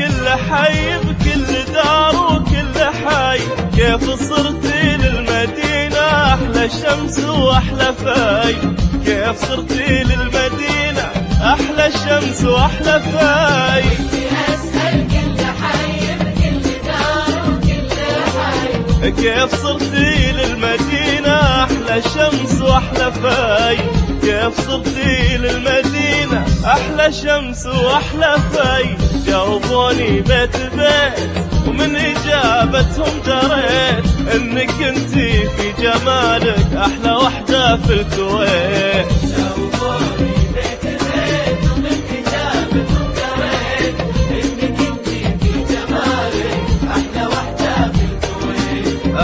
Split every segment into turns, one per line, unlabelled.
بكل حي بكل دار وكل حي، كيف صرتي للمدينة أحلى شمس وأحلى فاي، كيف صرتي للمدينة أحلى شمس وأحلى فاي.
أسأل كل حي بكل دار وكل حي،
كيف صرتي للمدينة أحلى شمس وأحلى فاي، كيف صرتي للمدينة أحلى شمس وأحلى فاي. جاوبوني بيت بيت ومن إجابتهم دريت إنك انتي في جمالك أحلى وحدة في الكويت.
جاوبوني بيت بيت ومن إجابتهم دريت إنك انتي في جمالك أحلى وحدة في الكويت.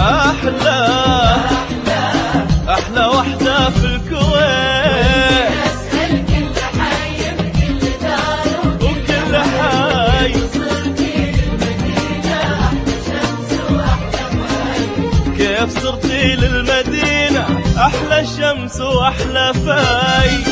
أحلى وحدة في الكويت.
أسأل كل حي بكل دار
وكل حي،
صرتي للمدينة أحلى شمس وأحلى فاي،
كيف صرتي للمدينة أحلى شمس وأحلى فاي.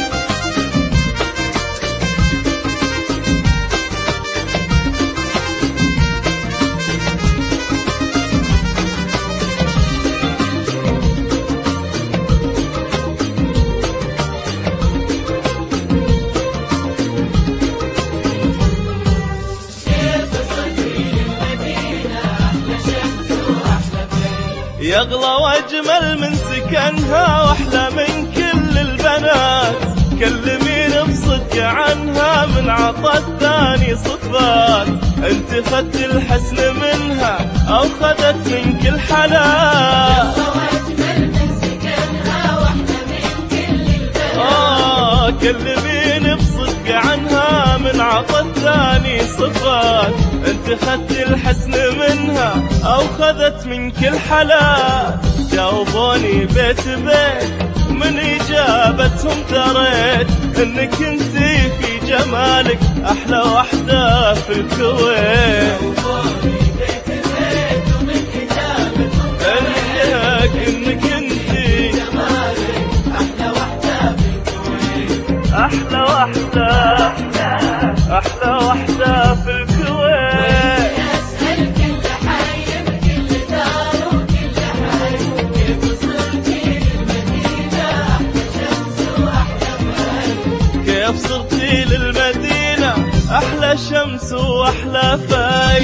يغلى واجمل من سكنها واحلى من كل البنات، كلمين بصدق عنها من عطى الثاني صفات، انت خدت الحسن منها او خدت منك الحلا.
واجمل من سكنها واحلى من كل البنات،
كلمين بصدق عنها من عطى الثاني صفات، انت خدت الحسن منها او خذت منك الحلا. جاوبوني بيت بيت ومن اجابتهم دريت انك انتي في جمالك احلى وحدة في الكويت.
جاوبوني بيت بيت ومن إجابتهم دريت
انك انتي
جمالك أحلى وحدة في الكويت.
احلى وحدة في الكويت.
أسأل كل حي بكل دار وكل حي، كيف صرتي للمدينة أحلى شمس وأحلى فاي،
كيف صرتي للمدينة أحلى شمس وأحلى فاي.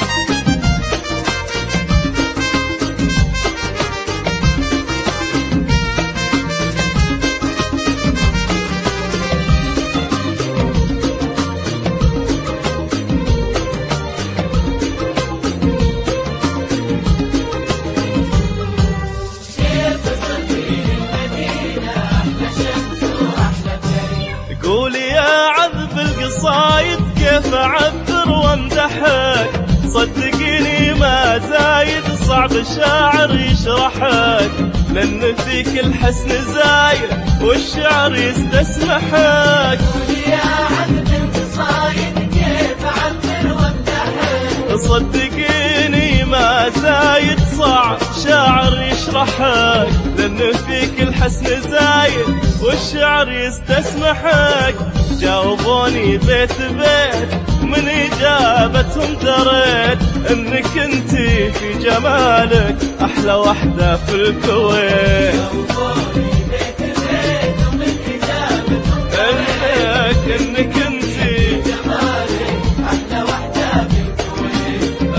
قولي يا عذب القصايد كيف أعبر وامدحك، صدقيني ما زايد صعب شاعر يشرحك، لأن فيك الحسن زايد والشعر يستسمحك.
قولي يا عذب القصايد كيف أعبر وامدحك،
صدقيني ما زايد صعب شاعر يشرحك، لأن فيك الحسن زايد والشعر يستسمحك. جاوبوني بيت بيت من إجابتهم دريت إنك انتي في جمالك أحلى وحدة في الكويت.
جاوبوني بيت بيت ومن إجابتهم دريت
إنك انتي
جمالك أحلى وحدة في الكويت.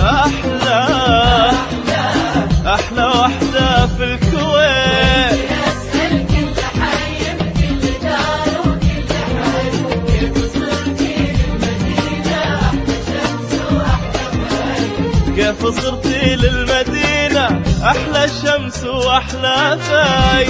أحلى وحدة في الكويت.
أسأل كل حي بكل دار وكل حي، كيف صرتي للمدينة أحلى شمس وأحلى فاي،
كيف صرتي للمدينة أحلى شمس وأحلى فاي.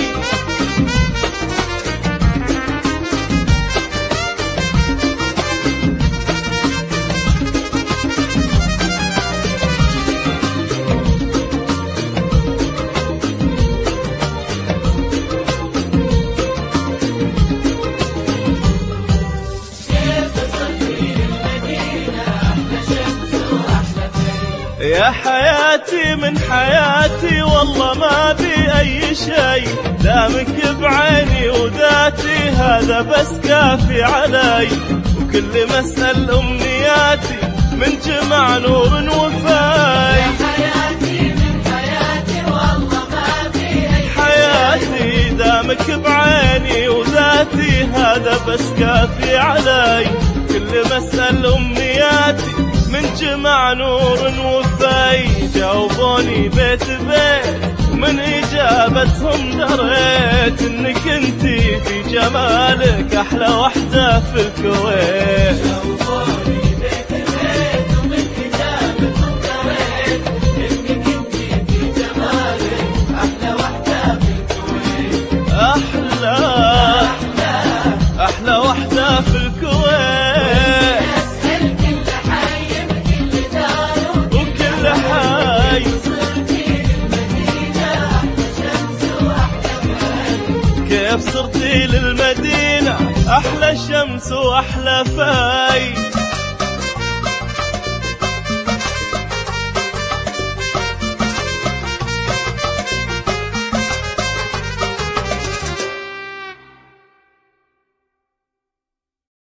يا حياتي من حياتي والله ما بي أي شي، دامك بعيني وذاتي هذا بس كافي علي، وكل ما أسأل أمنياتي من جمال جمع نور وفاي.
حياتي من حياتي والله ما في أي
حياتي دامك بعيني وذاتي هذا بس كافي علي. كل ما اسأل أمنياتي من جمع نور وفاي. جاوبوني بيت بيت ومن إجابتهم دريت إنك انتي في جمالك أحلى وحدة في الكويت.
جاوبوني بيت بيت ومن إجابتهم دريت إنك انتي في جمالك أحلى وحدة في الكويت.
أحلى وحدة في الكويت.
أسأل كل حي بكل دار
وكل حي
صرتي للمدينة أحلى شمس وأحلى فاي.
كيف صرتي للمدينة أحلى شمس وأحلى فاي.